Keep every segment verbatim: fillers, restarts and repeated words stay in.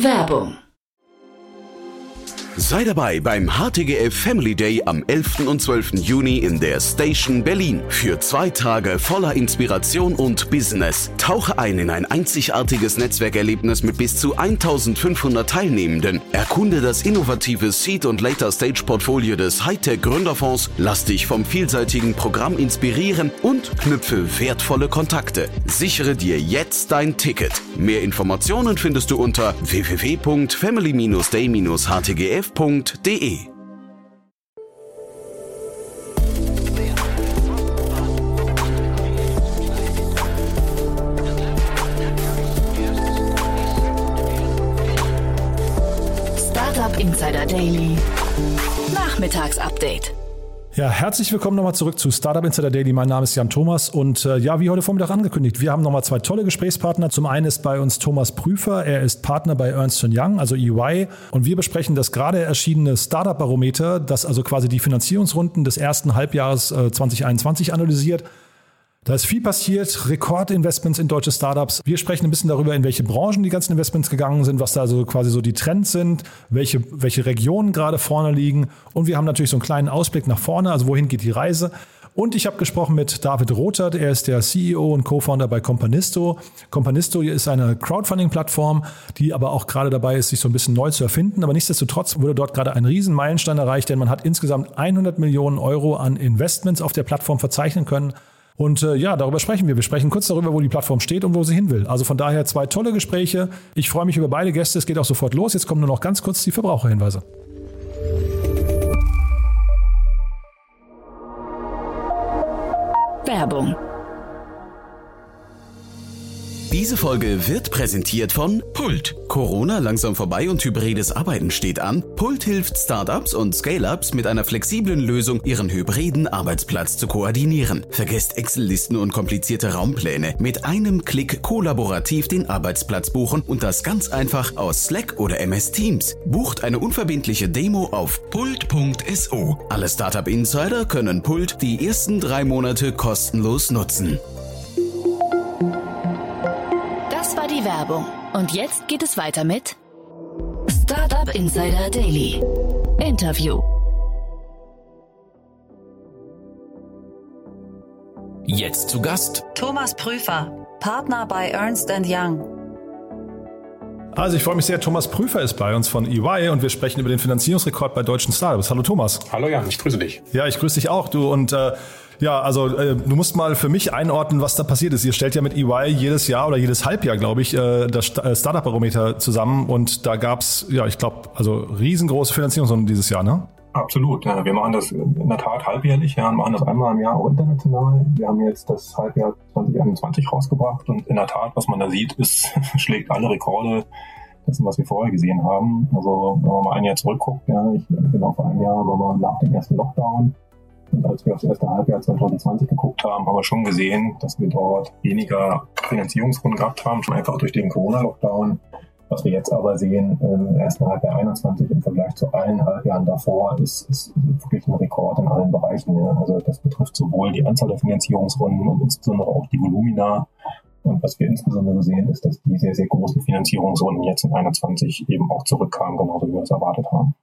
Werbung. Sei dabei beim H T G F Family Day am elften und zwölften Juni in der Station Berlin. Für zwei Tage voller Inspiration und Business. Tauche ein in ein einzigartiges Netzwerkerlebnis mit bis zu eintausendfünfhundert Teilnehmenden. Erkunde das innovative Seed- und Later-Stage-Portfolio des Hightech-Gründerfonds. Lass dich vom vielseitigen Programm inspirieren und knüpfe wertvolle Kontakte. Sichere dir jetzt dein Ticket. Mehr Informationen findest du unter w w w punkt family day dash h t g f punkt d e. Startup Insider Daily. Nachmittagsupdate. Ja, herzlich willkommen nochmal zurück zu Startup Insider Daily. Mein Name ist Jan Thomas und äh, ja, wie heute Vormittag angekündigt, wir haben nochmal zwei tolle Gesprächspartner. Zum einen ist bei uns Thomas Prüfer, er ist Partner bei Ernst und Young, also E Y, und wir besprechen das gerade erschienene Startup-Barometer, das also quasi die Finanzierungsrunden des ersten Halbjahres äh, zwanzig einundzwanzig analysiert. Da ist viel passiert, Rekordinvestments in deutsche Startups. Wir sprechen ein bisschen darüber, in welche Branchen die ganzen Investments gegangen sind, was da so quasi so die Trends sind, welche, welche Regionen gerade vorne liegen. Und wir haben natürlich so einen kleinen Ausblick nach vorne, also wohin geht die Reise. Und ich habe gesprochen mit David Rothert, er ist der C E O und Co-Founder bei Companisto. Companisto ist eine Crowdfunding-Plattform, die aber auch gerade dabei ist, sich so ein bisschen neu zu erfinden. Aber nichtsdestotrotz wurde dort gerade ein riesen Meilenstein erreicht, denn man hat insgesamt hundert Millionen Euro an Investments auf der Plattform verzeichnen können. Und äh, ja, darüber sprechen wir. Wir sprechen kurz darüber, wo die Plattform steht und wo sie hin will. Also von daher zwei tolle Gespräche. Ich freue mich über beide Gäste. Es geht auch sofort los. Jetzt kommen nur noch ganz kurz die Verbraucherhinweise. Werbung. Diese Folge wird präsentiert von Pult. Corona langsam vorbei und hybrides Arbeiten steht an. Pult hilft Startups und Scale-Ups mit einer flexiblen Lösung, ihren hybriden Arbeitsplatz zu koordinieren. Vergesst Excel-Listen und komplizierte Raumpläne. Mit einem Klick kollaborativ den Arbeitsplatz buchen und das ganz einfach aus Slack oder M S Teams. Bucht eine unverbindliche Demo auf pult punkt so. Alle Startup-Insider können Pult die ersten drei Monate kostenlos nutzen. Das war die Werbung. Und jetzt geht es weiter mit Startup Insider Daily. Interview. Jetzt zu Gast Thomas Prüfer, Partner bei Ernst und Young. Also ich freue mich sehr, Thomas Prüfer ist bei uns von E Y und wir sprechen über den Finanzierungsrekord bei deutschen Startups. Hallo Thomas. Hallo Jan, ich grüße dich. Ja, ich grüße dich auch, du. Und äh, ja, also äh, du musst mal für mich einordnen, was da passiert ist. Ihr stellt ja mit E Y jedes Jahr oder jedes Halbjahr, glaube ich, äh, das Startup-Barometer zusammen und da gab's, ja, ich glaube, also riesengroße Finanzierungsrunden dieses Jahr, ne? Absolut. Ja, wir machen das in der Tat halbjährlich. Ja, machen das einmal im Jahr auch international. Wir haben jetzt das Halbjahr zwanzig einundzwanzig rausgebracht und in der Tat, was man da sieht, ist, schlägt alle Rekorde. Das ist, was wir vorher gesehen haben. Also wenn man mal ein Jahr zurückguckt, ja, ich genau vor einem Jahr waren wir nach dem ersten Lockdown. Und als wir aufs erste Halbjahr zwanzig zwanzig geguckt haben, haben wir schon gesehen, dass wir dort weniger Finanzierungsrunden gehabt haben, schon einfach durch den Corona-Lockdown. Was wir jetzt aber sehen im ersten Halbjahr einundzwanzig im Vergleich zu allen Halbjahren davor, ist, ist wirklich ein Rekord in allen Bereichen. Ja. Also das betrifft sowohl die Anzahl der Finanzierungsrunden und insbesondere auch die Volumina. Und was wir insbesondere sehen, ist, dass die sehr, sehr großen Finanzierungsrunden jetzt in einundzwanzig eben auch zurückkamen, genauso wie wir es erwartet haben.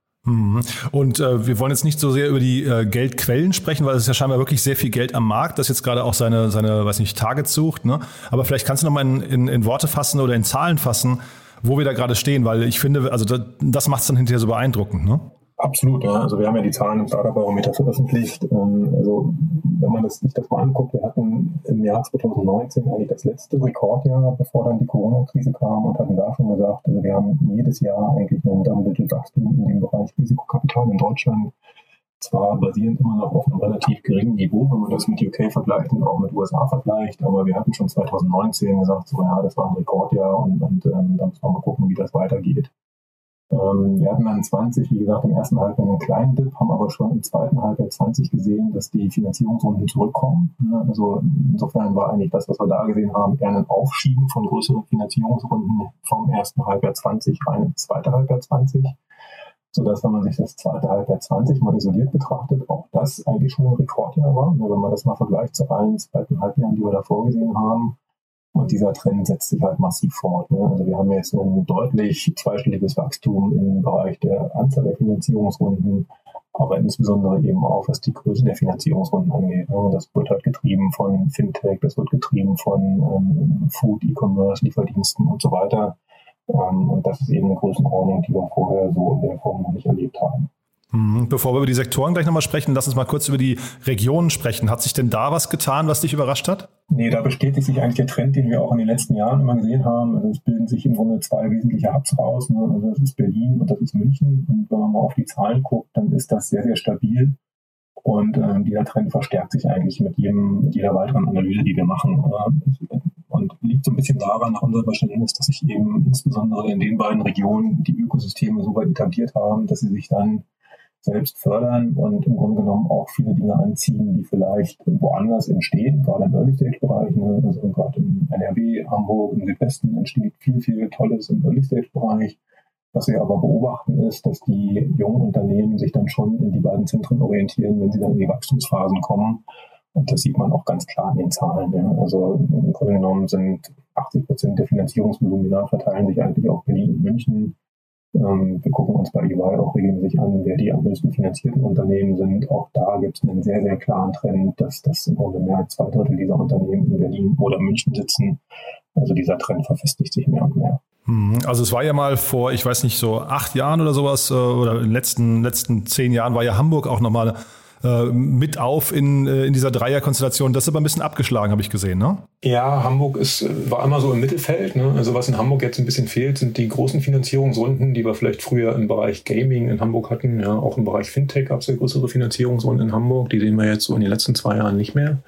Und äh, wir wollen jetzt nicht so sehr über die äh, Geldquellen sprechen, weil es ist ja scheinbar wirklich sehr viel Geld am Markt, das jetzt gerade auch seine, seine, weiß nicht, Targets sucht. Ne? Aber vielleicht kannst du noch mal in, in, in Worte fassen oder in Zahlen fassen, wo wir da gerade stehen, weil ich finde, also das, das macht es dann hinterher so beeindruckend, ne? Absolut, ja. Also wir haben ja die Zahlen im Startup-Barometer veröffentlicht. Also wenn man das, sich das mal anguckt, wir hatten im Jahr zwanzig neunzehn eigentlich das letzte Rekordjahr, bevor dann die Corona-Krise kam und hatten da schon gesagt, also wir haben jedes Jahr eigentlich einen Double-Digit-Wachstum in dem Bereich Risikokapital in Deutschland. Zwar basierend immer noch auf einem relativ geringen Niveau, wenn man das mit U K vergleicht und auch mit U S A vergleicht, aber wir hatten schon zwanzig neunzehn gesagt, so ja, das war ein Rekordjahr und, und ähm, da müssen wir mal gucken, wie das weitergeht. Ähm, wir hatten dann zwanzig, wie gesagt, im ersten Halbjahr einen kleinen Dip, haben aber schon im zweiten Halbjahr zwanzig gesehen, dass die Finanzierungsrunden zurückkommen. Ja, also insofern war eigentlich das, was wir da gesehen haben, eher ein Aufschieben von größeren Finanzierungsrunden vom ersten Halbjahr zwanzig rein ins zweite Halbjahr zwanzig. Sodass, wenn man sich das zweite Halbjahr zwanzig mal isoliert betrachtet, auch das eigentlich schon ein Rekordjahr war. Wenn man das mal vergleicht zu allen zweiten Halbjahren, die wir davor gesehen haben. Und dieser Trend setzt sich halt massiv fort. Ne? Also wir haben jetzt ein deutlich zweistelliges Wachstum im Bereich der Anzahl der Finanzierungsrunden, aber insbesondere eben auch, was die Größe der Finanzierungsrunden angeht. Ne? Das wird halt getrieben von Fintech, das wird getrieben von ähm, Food, E-Commerce, Lieferdiensten und so weiter. Ähm, und das ist eben eine Größenordnung, die wir vorher so in der Form noch nicht erlebt haben. Bevor wir über die Sektoren gleich nochmal sprechen, lass uns mal kurz über die Regionen sprechen. Hat sich denn da was getan, was dich überrascht hat? Nee, da bestätigt sich eigentlich der Trend, den wir auch in den letzten Jahren immer gesehen haben. Also es bilden sich im Grunde zwei wesentliche Hubs raus. Ne? Also das ist Berlin und das ist München. Und wenn man mal auf die Zahlen guckt, dann ist das sehr, sehr stabil. Und ähm, dieser Trend verstärkt sich eigentlich mit jedem, mit jeder weiteren Analyse, die wir machen. Und liegt so ein bisschen daran, nach unserem Verständnis, dass sich eben insbesondere in den beiden Regionen die Ökosysteme so weit etabliert haben, dass sie sich dann selbst fördern und im Grunde genommen auch viele Dinge anziehen, die vielleicht woanders entstehen, gerade im Early-Stage-Bereich. Ne? Also gerade im N R W, Hamburg, im Südwesten entsteht viel, viel Tolles im Early-Stage-Bereich. Was wir aber beobachten ist, dass die jungen Unternehmen sich dann schon in die beiden Zentren orientieren, wenn sie dann in die Wachstumsphasen kommen. Und das sieht man auch ganz klar in den Zahlen. Ja? Also im Grunde genommen sind achtzig Prozent der Finanzierungsvolumina verteilen sich eigentlich auf Berlin und München. Wir gucken uns bei E Y auch regelmäßig an, wer die am höchsten finanzierten Unternehmen sind. Auch da gibt es einen sehr, sehr klaren Trend, dass das im Grunde mehr als zwei Drittel dieser Unternehmen in Berlin oder München sitzen. Also dieser Trend verfestigt sich mehr und mehr. Also es war ja mal vor, ich weiß nicht, so acht Jahren oder sowas, oder in den letzten, letzten zehn Jahren war ja Hamburg auch nochmal mit auf in, in dieser Dreierkonstellation. Das ist aber ein bisschen abgeschlagen, habe ich gesehen, ne? Ja, Hamburg ist, war immer so im Mittelfeld. Ne? Also was in Hamburg jetzt ein bisschen fehlt, sind die großen Finanzierungsrunden, die wir vielleicht früher im Bereich Gaming in Hamburg hatten. Ja, auch im Bereich Fintech gab es ja größere Finanzierungsrunden in Hamburg. Die sehen wir jetzt so in den letzten zwei Jahren nicht mehr.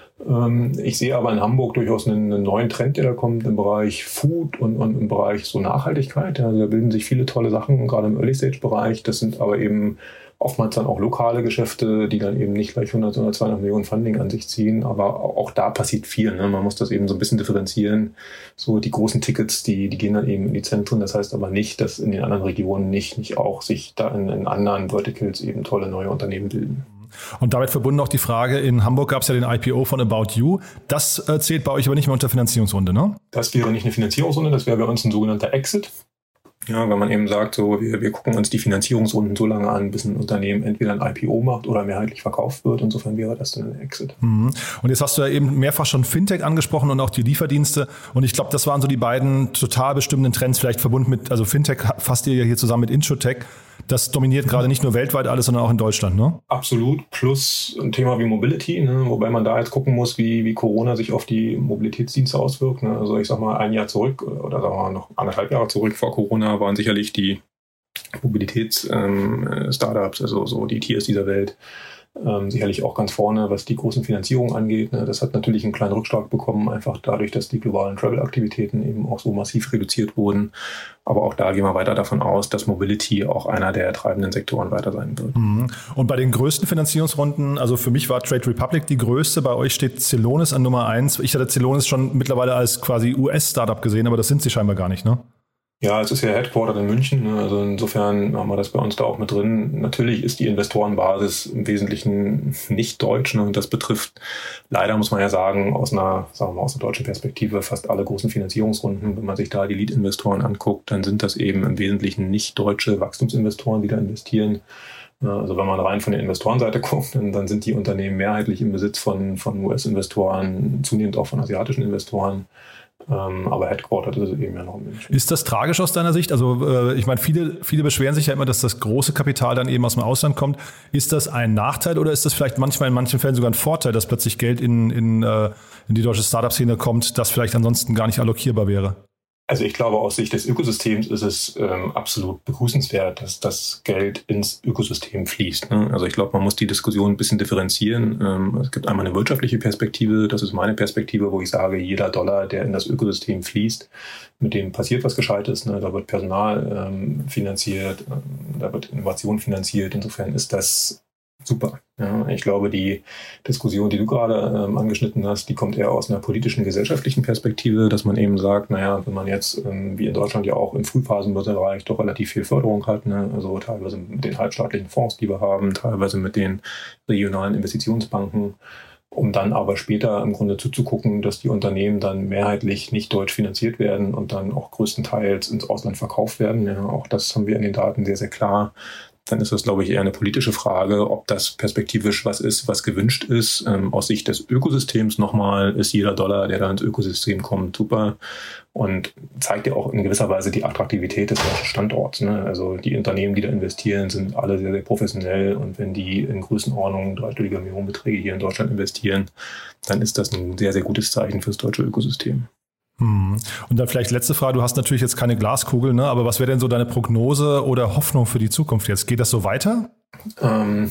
Ähm, ich sehe aber in Hamburg durchaus einen, einen neuen Trend, der da kommt im Bereich Food und, und im Bereich so Nachhaltigkeit. Ja, also da bilden sich viele tolle Sachen, gerade im Early-Stage-Bereich. Das sind aber eben oftmals dann auch lokale Geschäfte, die dann eben nicht gleich hundert oder zweihundert Millionen Funding an sich ziehen. Aber auch da passiert viel. Ne? Man muss das eben so ein bisschen differenzieren. So die großen Tickets, die, die gehen dann eben in die Zentren. Das heißt aber nicht, dass in den anderen Regionen nicht, nicht auch sich da in, in anderen Verticals eben tolle neue Unternehmen bilden. Und damit verbunden auch die Frage, in Hamburg gab es ja den I P O von About You. Das äh, zählt bei euch aber nicht mehr unter Finanzierungsrunde, ne? Das wäre nicht eine Finanzierungsrunde, das wäre bei uns ein sogenannter Exit. Ja, wenn man eben sagt, so wir, wir gucken uns die Finanzierungsrunden so lange an, bis ein Unternehmen entweder ein I P O macht oder mehrheitlich verkauft wird. Insofern wäre das dann ein Exit. Mhm. Und jetzt hast du ja eben mehrfach schon Fintech angesprochen und auch die Lieferdienste. Und ich glaube, das waren so die beiden total bestimmenden Trends, vielleicht verbunden mit, also Fintech fasst ihr ja hier zusammen mit Insurtech. Das dominiert gerade nicht nur weltweit alles, sondern auch in Deutschland, ne? Absolut. Plus ein Thema wie Mobility, ne? Wobei man da jetzt gucken muss, wie, wie Corona sich auf die Mobilitätsdienste auswirkt. Ne? Also ich sag mal, ein Jahr zurück oder sagen wir mal noch anderthalb Jahre zurück vor Corona waren sicherlich die Mobilitäts-Startups, ähm, also so die Tiers dieser Welt, Ähm, sicherlich auch ganz vorne, was die großen Finanzierungen angeht. Ne? Das hat natürlich einen kleinen Rückschlag bekommen, einfach dadurch, dass die globalen Travel-Aktivitäten eben auch so massiv reduziert wurden. Aber auch da gehen wir weiter davon aus, dass Mobility auch einer der treibenden Sektoren weiter sein wird. Und bei den größten Finanzierungsrunden, also für mich war Trade Republic die größte, bei euch steht Celonis an Nummer eins. Ich hatte Celonis schon mittlerweile als quasi U S-Startup gesehen, aber das sind sie scheinbar gar nicht, ne? Ja, es ist ja Headquartered in München, ne? Also insofern haben wir das bei uns da auch mit drin. Natürlich ist die Investorenbasis im Wesentlichen nicht deutsch, ne? Und das betrifft leider, muss man ja sagen, aus einer, sagen wir mal, aus einer deutschen Perspektive fast alle großen Finanzierungsrunden. Wenn man sich da die Lead-Investoren anguckt, dann sind das eben im Wesentlichen nicht deutsche Wachstumsinvestoren, die da investieren. Also wenn man rein von der Investorenseite guckt, dann, dann sind die Unternehmen mehrheitlich im Besitz von, von U S-Investoren, zunehmend auch von asiatischen Investoren. Ähm, aber Headquarter ist eben ja noch ein München. Ist das tragisch aus deiner Sicht? Also äh, ich meine, viele, viele beschweren sich ja immer, dass das große Kapital dann eben aus dem Ausland kommt. Ist das ein Nachteil oder ist das vielleicht manchmal in manchen Fällen sogar ein Vorteil, dass plötzlich Geld in, in, äh, in die deutsche Startup-Szene kommt, das vielleicht ansonsten gar nicht allokierbar wäre? Also ich glaube, aus Sicht des Ökosystems ist es ähm, absolut begrüßenswert, dass das Geld ins Ökosystem fließt. Ne? Also ich glaube, man muss die Diskussion ein bisschen differenzieren. Ähm, es gibt einmal eine wirtschaftliche Perspektive, das ist meine Perspektive, wo ich sage, jeder Dollar, der in das Ökosystem fließt, mit dem passiert was Gescheites. Ne? Da wird Personal ähm, finanziert, ähm, da wird Innovation finanziert. Insofern ist das super. Ja, ich glaube, die Diskussion, die du gerade ähm, angeschnitten hast, die kommt eher aus einer politischen, gesellschaftlichen Perspektive, dass man eben sagt, naja, wenn man jetzt, ähm, wie in Deutschland ja auch im Frühphasenbereich doch relativ viel Förderung hat, ne, also teilweise mit den halbstaatlichen Fonds, die wir haben, teilweise mit den regionalen Investitionsbanken, um dann aber später im Grunde zuzugucken, dass die Unternehmen dann mehrheitlich nicht deutsch finanziert werden und dann auch größtenteils ins Ausland verkauft werden. Ja, auch das haben wir in den Daten sehr, sehr klar. Dann ist das, glaube ich, eher eine politische Frage, ob das perspektivisch was ist, was gewünscht ist. Ähm, aus Sicht des Ökosystems nochmal ist jeder Dollar, der da ins Ökosystem kommt, super und zeigt ja auch in gewisser Weise die Attraktivität des deutschen Standorts. Ne? Also die Unternehmen, die da investieren, sind alle sehr, sehr professionell und wenn die in Größenordnung dreistellige Millionenbeträge hier in Deutschland investieren, dann ist das ein sehr, sehr gutes Zeichen fürs deutsche Ökosystem. Und dann vielleicht letzte Frage, du hast natürlich jetzt keine Glaskugel, ne? Aber was wäre denn so deine Prognose oder Hoffnung für die Zukunft jetzt? Geht das so weiter? Ähm,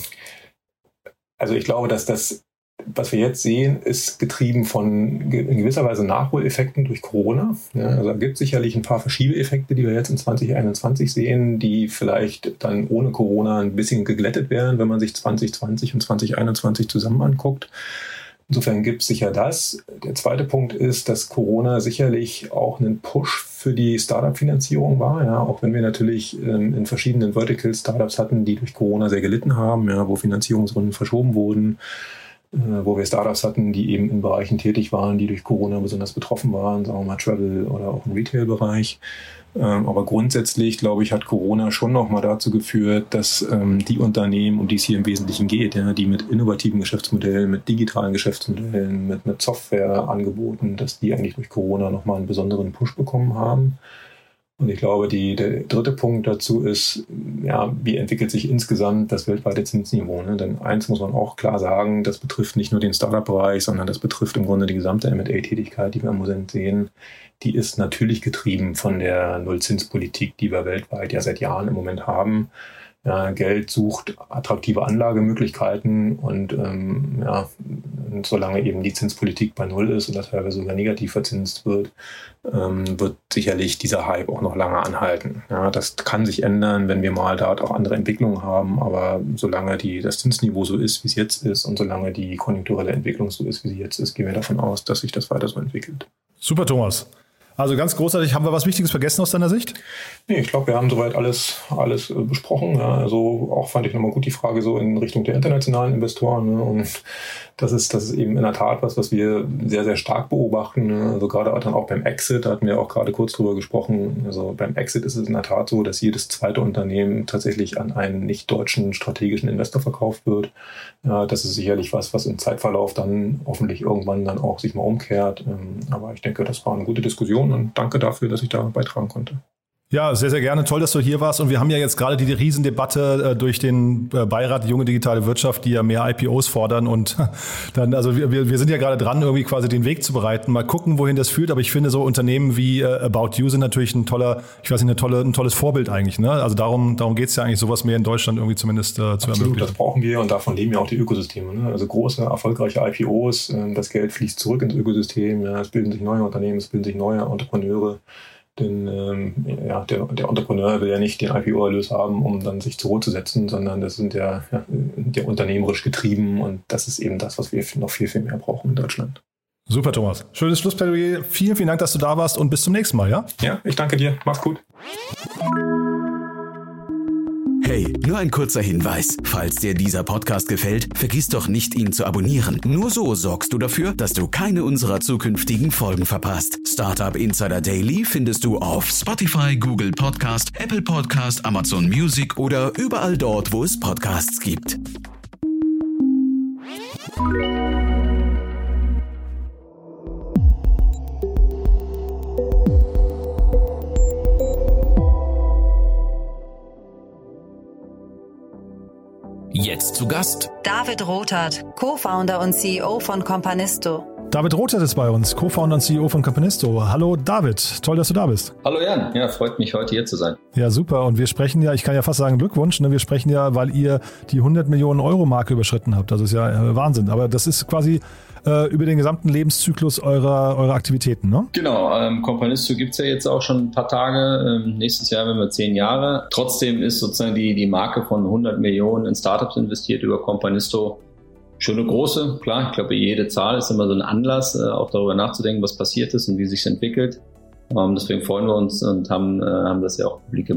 also ich glaube, dass das, was wir jetzt sehen, ist getrieben von in gewisser Weise Nachholeffekten durch Corona. Ja, also es gibt sicherlich ein paar Verschiebeeffekte, die wir jetzt in zwanzig einundzwanzig sehen, die vielleicht dann ohne Corona ein bisschen geglättet werden, wenn man sich zwanzig zwanzig und zwanzig einundzwanzig zusammen anguckt. Insofern gibt es sicher das. Der zweite Punkt ist, dass Corona sicherlich auch einen Push für die Startup-Finanzierung war. Ja, auch wenn wir natürlich ähm, in verschiedenen Verticals Startups hatten, die durch Corona sehr gelitten haben, ja, wo Finanzierungsrunden verschoben wurden, äh, wo wir Startups hatten, die eben in Bereichen tätig waren, die durch Corona besonders betroffen waren, sagen wir mal Travel oder auch im Retail-Bereich. Ähm, aber grundsätzlich, glaube ich, hat Corona schon nochmal dazu geführt, dass ähm, die Unternehmen, um die es hier im Wesentlichen geht, ja, die mit innovativen Geschäftsmodellen, mit digitalen Geschäftsmodellen, mit, mit Softwareangeboten, dass die eigentlich durch Corona nochmal einen besonderen Push bekommen haben. Und ich glaube, die, der dritte Punkt dazu ist, ja, wie entwickelt sich insgesamt das weltweite Zinsniveau? Ne? Denn eins muss man auch klar sagen, das betrifft nicht nur den Startup-Bereich, sondern das betrifft im Grunde die gesamte M und A-Tätigkeit, die wir im Moment sehen. Die ist natürlich getrieben von der Nullzinspolitik, die wir weltweit ja seit Jahren im Moment haben. Ja, Geld sucht attraktive Anlagemöglichkeiten und ähm, ja, und solange eben die Zinspolitik bei Null ist oder teilweise sogar negativ verzinst wird, ähm, wird sicherlich dieser Hype auch noch lange anhalten. Ja, das kann sich ändern, wenn wir mal dort auch andere Entwicklungen haben, aber solange die, das Zinsniveau so ist, wie es jetzt ist und solange die konjunkturelle Entwicklung so ist, wie sie jetzt ist, gehen wir davon aus, dass sich das weiter so entwickelt. Super, Thomas. Also ganz großartig. Haben wir was Wichtiges vergessen aus deiner Sicht? Nee, ich glaube, wir haben soweit alles, alles äh, besprochen. Ja. Also auch fand ich nochmal gut die Frage so in Richtung der internationalen Investoren. Ne. Und das ist, das ist eben in der Tat was, was wir sehr, sehr stark beobachten. Ne. Also gerade dann auch beim Exit, da hatten wir auch gerade kurz drüber gesprochen. Also beim Exit ist es in der Tat so, dass jedes zweite Unternehmen tatsächlich an einen nicht-deutschen strategischen Investor verkauft wird. Ja, das ist sicherlich was, was im Zeitverlauf dann hoffentlich irgendwann dann auch sich mal umkehrt. Aber ich denke, das war eine gute Diskussion. Und danke dafür, dass ich da beitragen konnte. Ja, sehr, sehr gerne. Toll, dass du hier warst. Und wir haben ja jetzt gerade die Riesendebatte äh, durch den äh, Beirat Junge Digitale Wirtschaft, die ja mehr I P Os fordern. Und dann, also wir, wir sind ja gerade dran, irgendwie quasi den Weg zu bereiten. Mal gucken, wohin das führt. Aber ich finde, so Unternehmen wie äh, About You sind natürlich ein toller, ich weiß nicht, eine tolle, ein tolles Vorbild eigentlich. Ne? Also darum, darum geht es ja eigentlich, sowas mehr in Deutschland irgendwie zumindest äh, zu Absolut, ermöglichen. Das brauchen wir und davon leben ja auch die Ökosysteme. Ne? Also große, erfolgreiche I P Os, äh, das Geld fließt zurück ins Ökosystem. Ja, es bilden sich neue Unternehmen, es bilden sich neue Entrepreneure. Denn ähm, ja, der, der Entrepreneur will ja nicht den I P O-Erlös haben, um dann sich zur Ruhe zu setzen, sondern das sind ja, ja der unternehmerisch getrieben und das ist eben das, was wir noch viel, viel mehr brauchen in Deutschland. Super, Thomas. Schönes Schlussplädoyer. Vielen, vielen Dank, dass du da warst und bis zum nächsten Mal, ja? Ja, ich danke dir. Mach's gut. Hey, nur ein kurzer Hinweis. Falls dir dieser Podcast gefällt, vergiss doch nicht, ihn zu abonnieren. Nur so sorgst du dafür, dass du keine unserer zukünftigen Folgen verpasst. Startup Insider Daily findest du auf Spotify, Google Podcast, Apple Podcast, Amazon Music oder überall dort, wo es Podcasts gibt. Jetzt zu Gast David Rothart, Co-Founder und C E O von Companisto. David Rothart ist bei uns, Co-Founder und C E O von Companisto. Hallo David, toll, dass du da bist. Hallo Jan, ja, freut mich, heute hier zu sein. Ja, super. Und wir sprechen ja, ich kann ja fast sagen Glückwunsch, ne? Wir sprechen ja, weil ihr die hundert Millionen Euro Marke überschritten habt. Das ist ja äh, Wahnsinn. Aber das ist quasi äh, über den gesamten Lebenszyklus eurer, eurer Aktivitäten, ne? Genau, ähm, Companisto gibt es ja jetzt auch schon ein paar Tage. Ähm, nächstes Jahr werden wir zehn Jahre. Trotzdem ist sozusagen die, die Marke von hundert Millionen in Startups investiert über Companisto schon eine große. Klar, ich glaube, jede Zahl ist immer so ein Anlass, äh, auch darüber nachzudenken, was passiert ist und wie sich entwickelt. Ähm, deswegen freuen wir uns und haben, äh, haben das ja auch publik gemacht.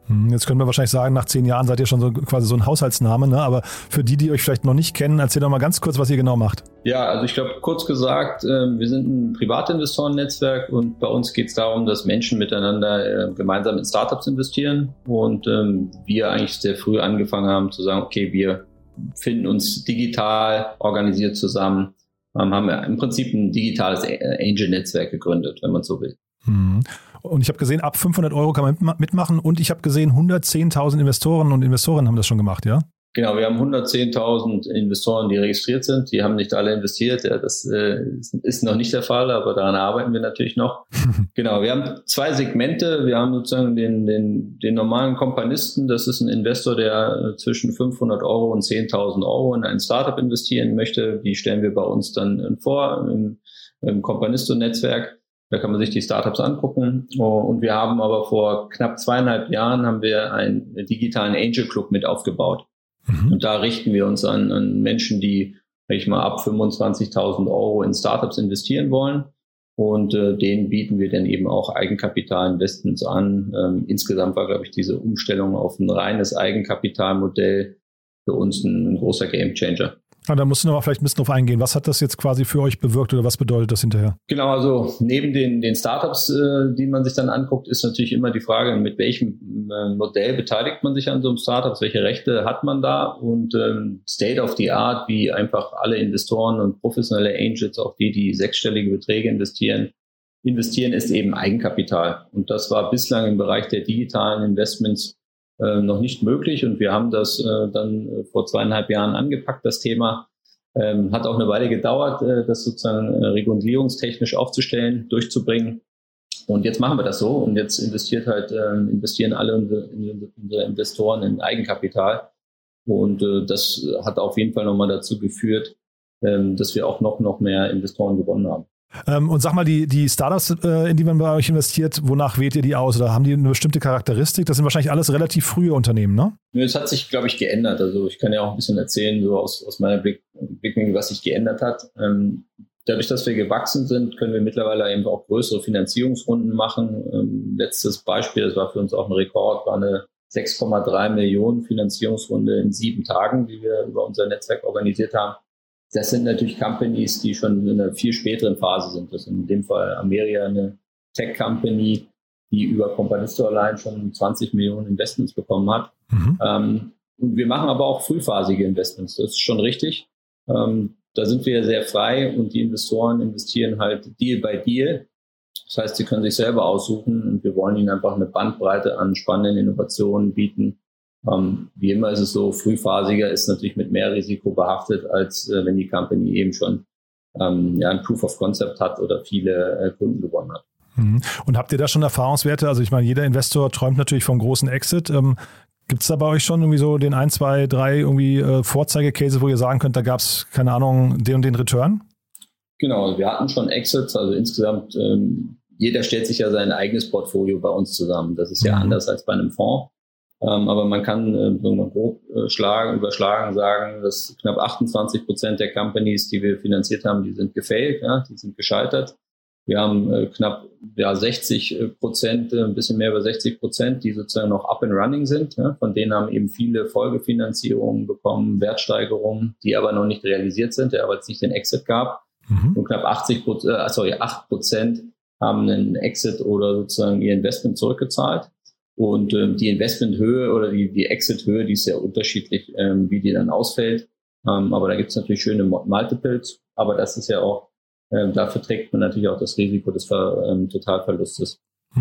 Jetzt können wir wahrscheinlich sagen, nach zehn Jahren seid ihr schon so quasi so ein Haushaltsname, ne? Aber für die, die euch vielleicht noch nicht kennen, erzähl doch mal ganz kurz, was ihr genau macht. Ja, also ich glaube, kurz gesagt, wir sind ein Privatinvestoren-Netzwerk und bei uns geht es darum, dass Menschen miteinander gemeinsam in Startups investieren und wir eigentlich sehr früh angefangen haben zu sagen, okay, wir finden uns digital organisiert zusammen, haben im Prinzip ein digitales Angel-Netzwerk gegründet, wenn man so will. Hm. Und ich habe gesehen, ab fünfhundert Euro kann man mitmachen und ich habe gesehen, hundertzehntausend Investoren und Investorinnen haben das schon gemacht, ja? Genau, wir haben hundertzehntausend Investoren, die registriert sind. Die haben nicht alle investiert. Ja, das äh, ist noch nicht der Fall, aber daran arbeiten wir natürlich noch. Genau, wir haben zwei Segmente. Wir haben sozusagen den, den, den normalen Kompanisten. Das ist ein Investor, der zwischen fünfhundert Euro und zehntausend Euro in ein Startup investieren möchte. Die stellen wir bei uns dann vor im, im Kompanisto-Netzwerk. Da kann man sich die Startups angucken. Und wir haben aber vor knapp zweieinhalb Jahren haben wir einen digitalen Angel Club mit aufgebaut. Mhm. Und da richten wir uns an, an Menschen, die, sag ich mal, ab fünfundzwanzigtausend Euro in Startups investieren wollen. Und äh, denen bieten wir dann eben auch Eigenkapitalinvestments an. Ähm, insgesamt war, glaube ich, diese Umstellung auf ein reines Eigenkapitalmodell für uns ein, ein großer Gamechanger. Ah, da musst du noch mal vielleicht ein bisschen drauf eingehen. Was hat das jetzt quasi für euch bewirkt oder was bedeutet das hinterher? Genau, also neben den, den Startups, äh, die man sich dann anguckt, ist natürlich immer die Frage, mit welchem äh, Modell beteiligt man sich an so einem Startup, welche Rechte hat man da und ähm, State of the Art, wie einfach alle Investoren und professionelle Angels, auch die, die sechsstellige Beträge investieren, investieren, ist eben Eigenkapital. Und das war bislang im Bereich der digitalen Investments Äh, noch nicht möglich und wir haben das äh, dann äh, vor zweieinhalb Jahren angepackt, das Thema. Ähm, hat auch eine Weile gedauert, äh, das sozusagen äh, regulierungstechnisch aufzustellen, durchzubringen. Und jetzt machen wir das so und jetzt investiert halt, äh, investieren alle unsere, unsere Investoren in Eigenkapital. Und äh, das hat auf jeden Fall nochmal dazu geführt, äh, dass wir auch noch, noch mehr Investoren gewonnen haben. Ähm, und sag mal, die, die Startups, äh, in die man bei euch investiert, wonach wählt ihr die aus? Oder haben die eine bestimmte Charakteristik? Das sind wahrscheinlich alles relativ frühe Unternehmen, ne? Es hat sich, glaube ich, geändert. Also ich kann ja auch ein bisschen erzählen, so aus, aus meiner Blick, Blickwinkel, was sich geändert hat. Ähm, dadurch, dass wir gewachsen sind, können wir mittlerweile eben auch größere Finanzierungsrunden machen. Ähm, letztes Beispiel, das war für uns auch ein Rekord, war eine sechs Komma drei Millionen Finanzierungsrunde in sieben Tagen, die wir über unser Netzwerk organisiert haben. Das sind natürlich Companies, die schon in einer viel späteren Phase sind. Das ist in dem Fall Ameria, eine Tech-Company, die über Companisto allein schon zwanzig Millionen Investments bekommen hat. Mhm. Ähm, und wir machen aber auch frühphasige Investments. Das ist schon richtig. Ähm, da sind wir sehr frei und die Investoren investieren halt Deal by Deal. Das heißt, sie können sich selber aussuchen und wir wollen ihnen einfach eine Bandbreite an spannenden Innovationen bieten. Um, wie immer ist es so, frühphasiger ist natürlich mit mehr Risiko behaftet, als äh, wenn die Company eben schon ähm, ja, ein Proof of Concept hat oder viele äh, Kunden gewonnen hat. Und habt ihr da schon Erfahrungswerte? Also ich meine, jeder Investor träumt natürlich vom großen Exit. Ähm, gibt es da bei euch schon irgendwie so den ein, zwei, drei irgendwie äh, Vorzeigecases, wo ihr sagen könnt, da gab es, keine Ahnung, den und den Return? Genau, wir hatten schon Exits, also insgesamt, ähm, jeder stellt sich ja sein eigenes Portfolio bei uns zusammen. Das ist ja mhm. anders als bei einem Fonds. Ähm, aber man kann äh, so grob äh, schlagen, überschlagen sagen, dass knapp achtundzwanzig Prozent der Companies, die wir finanziert haben, die sind gefailt, ja, die sind gescheitert. Wir haben äh, knapp ja, sechzig Prozent, äh, ein bisschen mehr über sechzig Prozent, die sozusagen noch up and running sind. Ja. Von denen haben eben viele Folgefinanzierungen bekommen, Wertsteigerungen, die aber noch nicht realisiert sind, ja, weil es nicht den Exit gab. Mhm. Und knapp achtzig Prozent, äh, sorry, acht Prozent haben einen Exit oder sozusagen ihr Investment zurückgezahlt. Und ähm, die Investmenthöhe oder die, die Exit-Höhe, die ist sehr unterschiedlich, ähm, wie die dann ausfällt. Ähm, aber da gibt es natürlich schöne Multiples. Aber das ist ja auch, ähm, dafür trägt man natürlich auch das Risiko des Ver, ähm, Totalverlustes.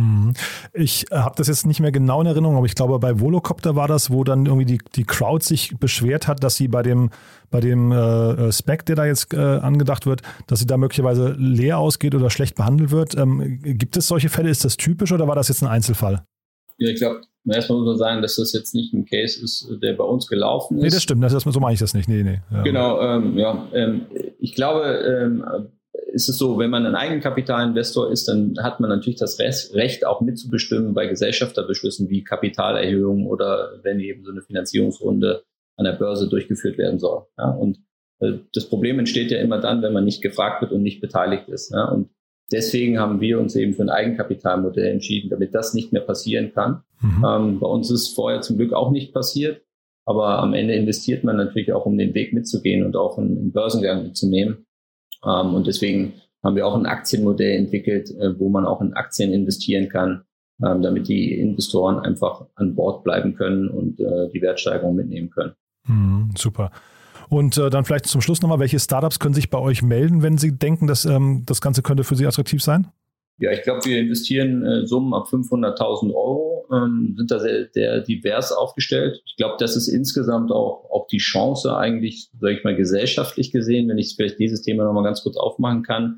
Ich habe das jetzt nicht mehr genau in Erinnerung, aber ich glaube, bei Volocopter war das, wo dann irgendwie die, die Crowd sich beschwert hat, dass sie bei dem, bei dem äh, Spec, der da jetzt äh, angedacht wird, dass sie da möglicherweise leer ausgeht oder schlecht behandelt wird. Ähm, gibt es solche Fälle? Ist das typisch oder war das jetzt ein Einzelfall? Ja, ich glaube, erstmal muss man sagen, dass das jetzt nicht ein Case ist, der bei uns gelaufen ist. Nee, das stimmt, das ist, so meine ich das nicht. Nee, nee. Ja. Genau, ähm, ja. Ähm, ich glaube, ähm, ist es so, wenn man ein Eigenkapitalinvestor ist, dann hat man natürlich das Recht, auch mitzubestimmen bei Gesellschafterbeschlüssen wie Kapitalerhöhungen oder wenn eben so eine Finanzierungsrunde an der Börse durchgeführt werden soll. Ja, und äh, das Problem entsteht ja immer dann, wenn man nicht gefragt wird und nicht beteiligt ist. Ja, und Deswegen haben wir uns eben für ein Eigenkapitalmodell entschieden, damit das nicht mehr passieren kann. Mhm. Ähm, bei uns ist es vorher zum Glück auch nicht passiert, aber am Ende investiert man natürlich auch, um den Weg mitzugehen und auch einen, einen Börsengang mitzunehmen. Ähm, und deswegen haben wir auch ein Aktienmodell entwickelt, äh, wo man auch in Aktien investieren kann, ähm, damit die Investoren einfach an Bord bleiben können und äh, die Wertsteigerung mitnehmen können. Mhm, super. Und äh, dann vielleicht zum Schluss nochmal, welche Startups können sich bei euch melden, wenn sie denken, dass ähm, das Ganze könnte für sie attraktiv sein? Ja, ich glaube, wir investieren äh, Summen ab fünfhunderttausend Euro, ähm, sind da sehr, sehr divers aufgestellt. Ich glaube, das ist insgesamt auch, auch die Chance eigentlich, sage ich mal, gesellschaftlich gesehen, wenn ich vielleicht dieses Thema nochmal ganz kurz aufmachen kann,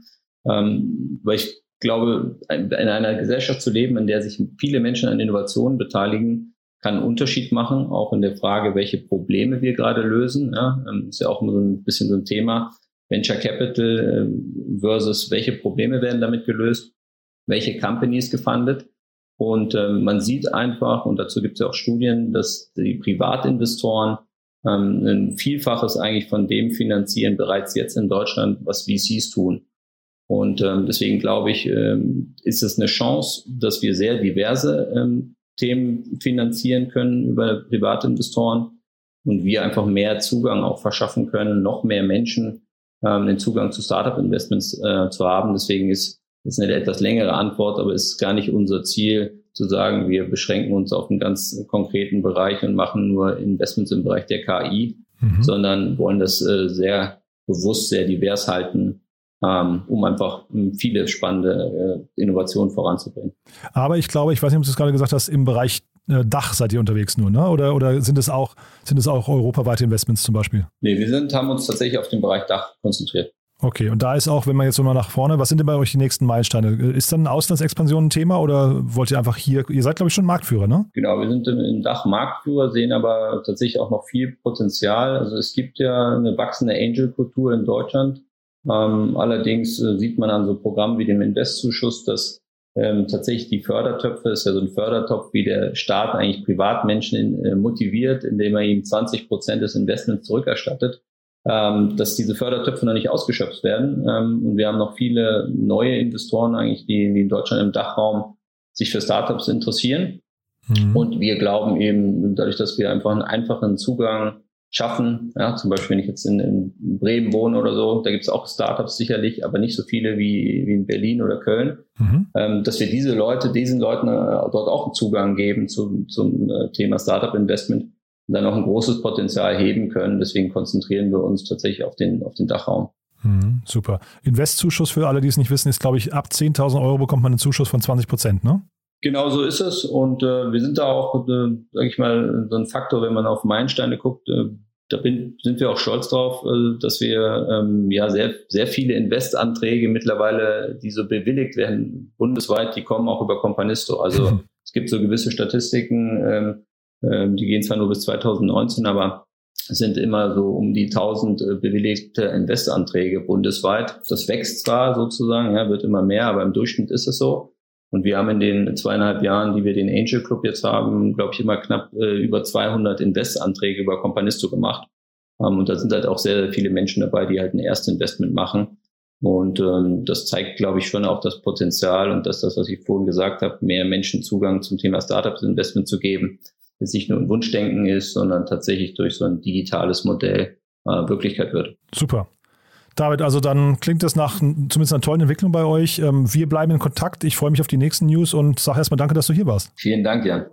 ähm, weil ich glaube, in einer Gesellschaft zu leben, in der sich viele Menschen an Innovationen beteiligen, kann einen Unterschied machen, auch in der Frage, welche Probleme wir gerade lösen. Ja, ist ja auch so ein bisschen so ein Thema, Venture Capital versus welche Probleme werden damit gelöst, welche Companies gefundet. Und äh, man sieht einfach, und dazu gibt es ja auch Studien, dass die Privatinvestoren ähm, ein Vielfaches eigentlich von dem finanzieren, bereits jetzt in Deutschland, was V Cs tun. Und ähm, deswegen glaube ich, ähm, ist es eine Chance, dass wir sehr diverse ähm, Themen finanzieren können über Privatinvestoren und wir einfach mehr Zugang auch verschaffen können, noch mehr Menschen ähm, den Zugang zu Startup-Investments äh, zu haben. Deswegen ist ist eine etwas längere Antwort, aber es ist gar nicht unser Ziel zu sagen, wir beschränken uns auf einen ganz konkreten Bereich und machen nur Investments im Bereich der K I, mhm. sondern wollen das äh, sehr bewusst, sehr divers halten, Ähm, um einfach viele spannende äh, Innovationen voranzubringen. Aber ich glaube, ich weiß nicht, ob du es gerade gesagt hast, im Bereich äh, Dach seid ihr unterwegs nur, ne? Oder, oder sind es auch, sind es auch europaweite Investments zum Beispiel? Nee, wir sind, haben uns tatsächlich auf den Bereich Dach konzentriert. Okay, und da ist auch, wenn man jetzt so mal nach vorne, was sind denn bei euch die nächsten Meilensteine? Ist dann Auslandsexpansion ein Thema oder wollt ihr einfach hier, ihr seid glaube ich schon Marktführer, ne? Genau, wir sind im Dach Marktführer, sehen aber tatsächlich auch noch viel Potenzial. Also es gibt ja eine wachsende Angel-Kultur in Deutschland. Ähm, allerdings äh, sieht man an so Programmen wie dem Investzuschuss, dass ähm, tatsächlich die Fördertöpfe, ist ja so ein Fördertopf, wie der Staat eigentlich Privatmenschen in, äh, motiviert, indem er ihm zwanzig Prozent des Investments zurückerstattet, ähm, dass diese Fördertöpfe noch nicht ausgeschöpft werden. Ähm, und wir haben noch viele neue Investoren eigentlich, die, die in Deutschland im Dachraum sich für Startups interessieren. Mhm. Und wir glauben eben, dadurch, dass wir einfach einen einfachen Zugang schaffen, ja, zum Beispiel, wenn ich jetzt in, in Bremen wohne oder so, da gibt es auch Startups sicherlich, aber nicht so viele wie, wie in Berlin oder Köln, mhm. ähm, dass wir diese Leute, diesen Leuten äh, dort auch einen Zugang geben zu, zum äh, Thema Startup-Investment und dann auch ein großes Potenzial heben können. Deswegen konzentrieren wir uns tatsächlich auf den, auf den Dachraum. Mhm, super. Investzuschuss für alle, die es nicht wissen, ist, glaube ich, ab zehntausend Euro bekommt man einen Zuschuss von zwanzig Prozent, ne? Genau so ist es und äh, wir sind da auch, äh, sage ich mal, so ein Faktor, wenn man auf Meilensteine guckt, äh, da bin, sind wir auch stolz drauf, äh, dass wir ähm, ja sehr sehr viele Investanträge mittlerweile, die so bewilligt werden, bundesweit, die kommen auch über Companisto. Also mhm. es gibt so gewisse Statistiken, ähm, äh, die gehen zwar nur bis zweitausendneunzehn, aber es sind immer so um die tausend äh, bewilligte Investanträge bundesweit. Das wächst zwar sozusagen, ja, wird immer mehr, aber im Durchschnitt ist es so. Und wir haben in den zweieinhalb Jahren, die wir den Angel Club jetzt haben, glaube ich, immer knapp äh, über zweihundert Investanträge über Companisto gemacht. Ähm, und da sind halt auch sehr, sehr viele Menschen dabei, die halt ein Erstinvestment machen. Und ähm, das zeigt, glaube ich, schon auch das Potenzial und dass das, was ich vorhin gesagt habe, mehr Menschen Zugang zum Thema Startups-Investment zu geben, jetzt nicht nur ein Wunschdenken ist, sondern tatsächlich durch so ein digitales Modell äh, Wirklichkeit wird. Super. David, also dann klingt das nach zumindest einer tollen Entwicklung bei euch. Wir bleiben in Kontakt. Ich freue mich auf die nächsten News und sage erstmal danke, dass du hier warst. Vielen Dank, Jan.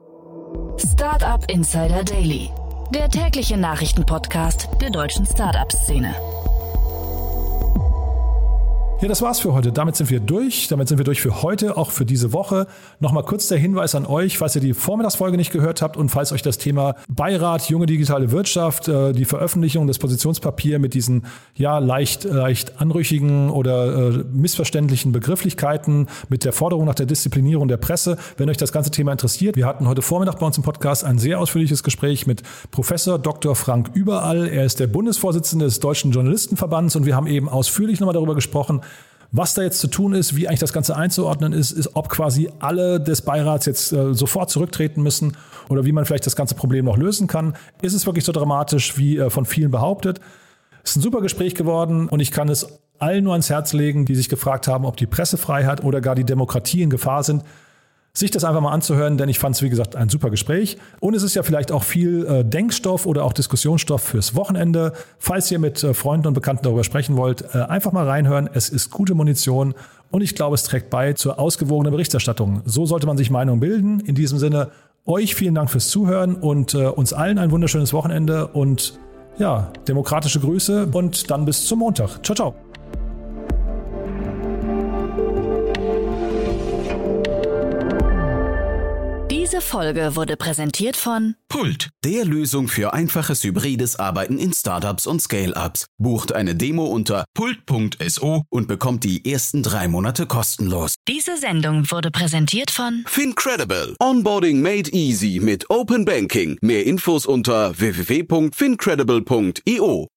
Startup Insider Daily, der tägliche Nachrichtenpodcast der deutschen Startup-Szene. Ja, das war's für heute. Damit sind wir durch. Damit sind wir durch für heute, auch für diese Woche. Nochmal kurz der Hinweis an euch, falls ihr die Vormittagsfolge nicht gehört habt und falls euch das Thema Beirat, junge digitale Wirtschaft, die Veröffentlichung des Positionspapiers mit diesen ja leicht, leicht anrüchigen oder äh, missverständlichen Begrifflichkeiten, mit der Forderung nach der Disziplinierung der Presse, wenn euch das ganze Thema interessiert. Wir hatten heute Vormittag bei uns im Podcast ein sehr ausführliches Gespräch mit Professor Doktor Frank Überall. Er ist der Bundesvorsitzende des Deutschen Journalistenverbands und wir haben eben ausführlich nochmal darüber gesprochen, was da jetzt zu tun ist, wie eigentlich das Ganze einzuordnen ist, ist, ob quasi alle des Beirats jetzt äh, sofort zurücktreten müssen oder wie man vielleicht das ganze Problem noch lösen kann. Ist es wirklich so dramatisch, wie äh, von vielen behauptet? Es ist ein super Gespräch geworden und ich kann es allen nur ans Herz legen, die sich gefragt haben, ob die Pressefreiheit oder gar die Demokratie in Gefahr sind, sich das einfach mal anzuhören, denn ich fand es, wie gesagt, ein super Gespräch. Und es ist ja vielleicht auch viel äh, Denkstoff oder auch Diskussionsstoff fürs Wochenende. Falls ihr mit äh, Freunden und Bekannten darüber sprechen wollt, äh, einfach mal reinhören. Es ist gute Munition und ich glaube, es trägt bei zur ausgewogenen Berichterstattung. So sollte man sich Meinung bilden. In diesem Sinne, euch vielen Dank fürs Zuhören und äh, uns allen ein wunderschönes Wochenende und ja, demokratische Grüße und dann bis zum Montag. Ciao, ciao. Diese Folge wurde präsentiert von Pult, der Lösung für einfaches hybrides Arbeiten in Startups und Scale-Ups. Bucht eine Demo unter pult punkt so und bekommt die ersten drei Monate kostenlos. Diese Sendung wurde präsentiert von Fincredible. Onboarding made easy mit Open Banking. Mehr Infos unter w w w punkt fincredible punkt i o.